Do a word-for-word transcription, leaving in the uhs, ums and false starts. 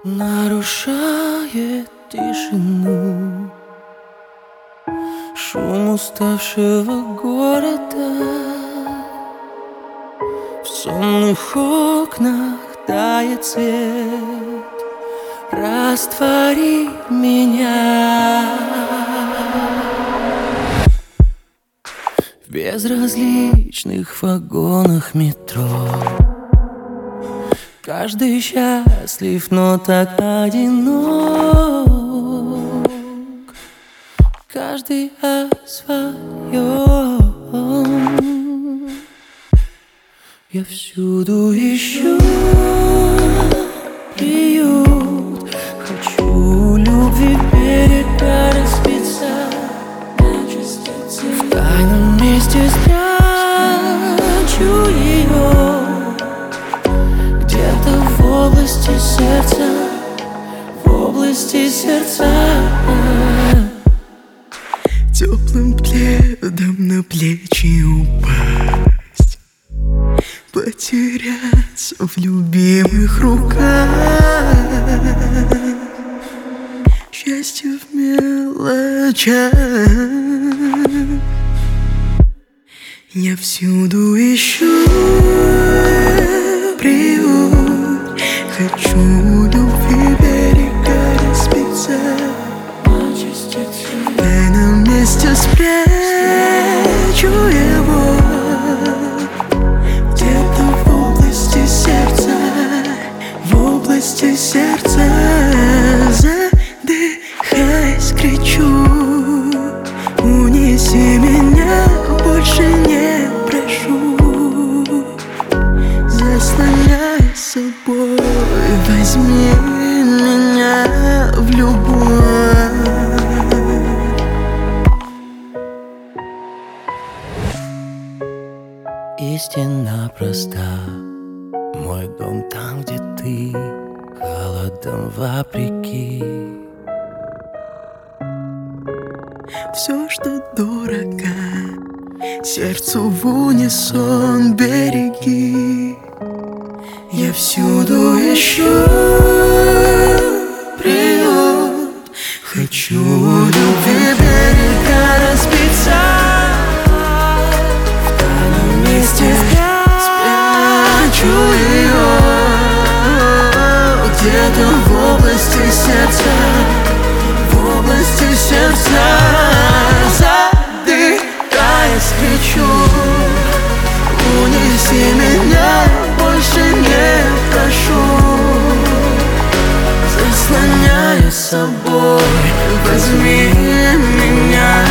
Нарушает тишину шум уставшего города. В сонных окнах тает свет, раствори меня. В безразличных вагонах метро каждый счастлив, но так одинок. Каждый о своем. Я всюду ищу приют, хочу любви берега распиться, в тайном месте спрячу ее, где-то в области сердца, в области сердца. Теплым пледом на плечи упасть, потеряться в любимых руках. Счастье в мелочах. Я всюду ищу приют, хочу любви берега распиться, в тайном месте спрячу его, где-то в области сердца, в области сердца. Задыхаясь, кричу: унеси меня, больше не прошу, заслоняй собой, возьми меня в любовь. Истина проста, мой дом там, где ты, холодом вопреки. Все, что дорого, сердцу в унисон береги. Я всюду ищу приют, хочу любви берега распиться, в тайном месте спрячу ее, где-то в области сердца, в области сердца. Задыхаясь, кричу: унеси меня, больше не прошу, заслоняя собой, возьми меня